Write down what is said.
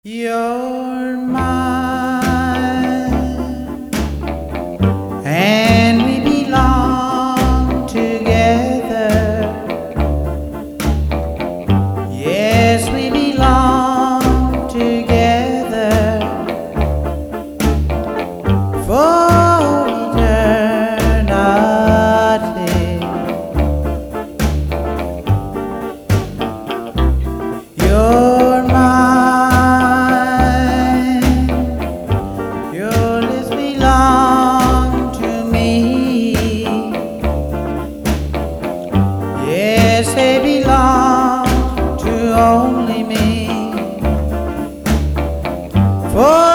You're mine, and we belong together. Yes, we belong together for eternity. You're mine. Yes, they belong to only me. For